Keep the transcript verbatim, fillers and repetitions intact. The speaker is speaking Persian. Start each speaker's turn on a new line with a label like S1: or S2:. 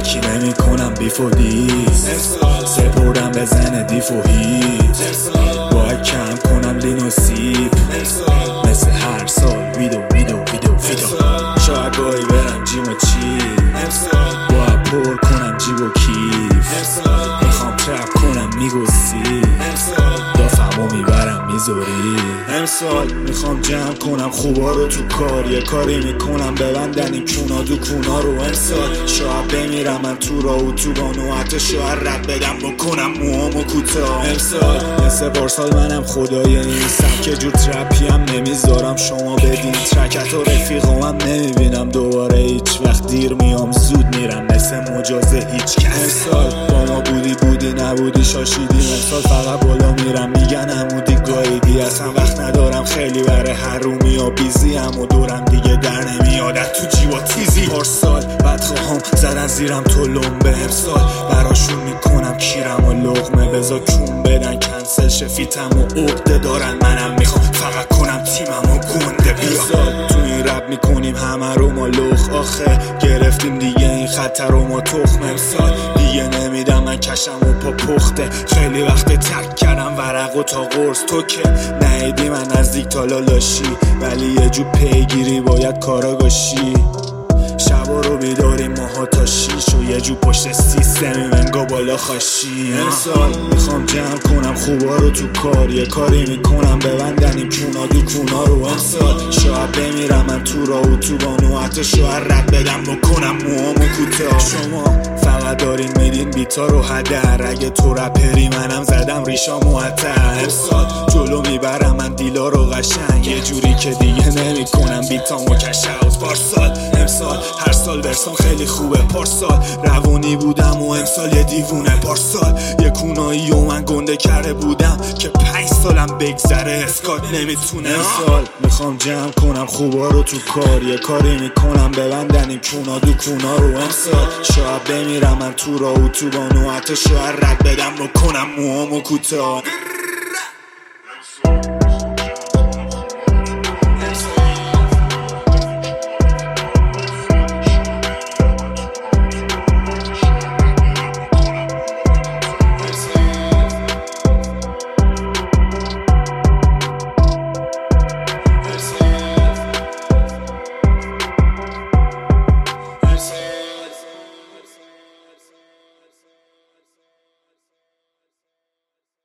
S1: علکی نمی کنم بیف و دیس، سپردم بزنه دیف و هیت، باید کم کنم لین و سیب، مثل هر سال ویدو ویدو ویدو ویدو. شاید گاهی برم جیم و چیپ، باید پر کنم جیب و کیف، میخوام ترپ کنم میگوسی، دافمو میبرم میذاری. امسال میخوام جمع کنم خوبا رو تو کار، یه کاری میکنم ببندن این کونا دو کونا رو. امسال شاید بمیرم من تو راه و تو بانو، حتی شاید رد بدم بکنم موامو کوتاه. امسال مثل پارسال منم خدای این سبک جور ترپی هم نمیذارم شما بدین ترکت و رفیقام هم نمیبینم دوباره هیچ وقت، دیر میام زود میرم مثل مجازه هیچ کس. امسال با ما بودی بودی نبودی شاشیدی، امسال فقط بالا میرم میگن عمودی گاییدی، اصلا وقت ندارم خیلی برای حرومی و بیزی هم و دورم دیگه در نمیادت تو جیوا تیزی. پارسال بدخواهم زدن زیرم تو لنبه، امسال براشون میکنم کیرم و لغمه، بزا کون بدن کنسل شفیتم و عقده دارن، منم میخوام فقط کنم تیمم و گنده. بیا تو این رب میکنیم همه رو ما لخ، آخه گرفتیم دیگه این خطر رو ما تخم. امسال دیگه نمیدم من کشم و پا پخته، خیلی وقت ترک کردم ورق و تا قرص، تو که نهیدی من نزدیک تا لالاشی، ولی یه جو پیگیری باید کاراگاشی. شبا رو بیداریم ماها تا شیش و یه جو پشت سیستمی منگا بالا خاشی. امسال میخوام جمع کنم خوبا رو تو کار، یه کاری میکنم ببندن این کونا دو کونا رو. امسال شاید بمیرم من تو راه و تو بانو، حتی شاید رد بدم بکنم موامو کوتاه. شما فقط دارین میدین بیتا رو هدر، اگه تو رپری منم زدم ریشا معطر. امسال جلو میبرم من دیلا رو قشنگ، یه جوری که دیگه نمیکنم بیتامو کشاوت. پارسال امسال هر سال برسام خیلی خوبه، پارسال روانی بودم و امسال یه دیوونه. پارسال یه کونایی و من گنده کرده بودم که پنج سالم بگذره اسکات نمیتونه. امسال میخوام جمع کنم خوبا رو تو کار، یه کاری میکنم ببندن این کونا دو کونا رو. امسال شاید بمیرم من تو راه و تو بانو، حتی شاید رد بدم بکنم موامو کوتاه.